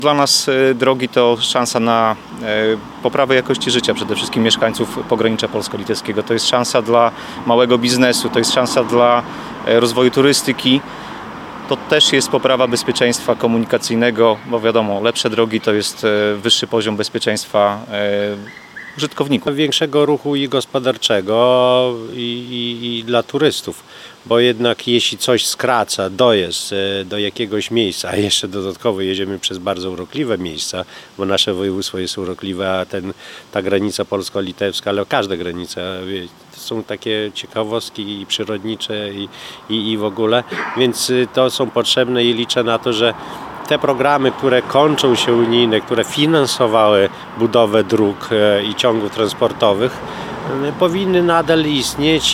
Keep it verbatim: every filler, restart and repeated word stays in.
Dla nas e, drogi to szansa na e, poprawę jakości życia przede wszystkim mieszkańców pogranicza polsko-litewskiego. To jest szansa dla małego biznesu, to jest szansa dla e, rozwoju turystyki. To też jest poprawa bezpieczeństwa komunikacyjnego, bo wiadomo, lepsze drogi to jest e, wyższy poziom bezpieczeństwa e, użytkowników. Większego ruchu i gospodarczego i, i, i dla turystów, bo jednak jeśli coś skraca dojazd e, do jakiegoś miejsca, a jeszcze dodatkowo jedziemy przez bardzo urokliwe miejsca, bo nasze województwo jest urokliwe, a ten, ta granica polsko-litewska, ale każda granica, wie, to są takie ciekawostki i przyrodnicze i, i, i w ogóle, więc to są potrzebne i liczę na to, że te programy, które kończą się unijne, które finansowały budowę dróg i ciągów transportowych, powinny nadal istnieć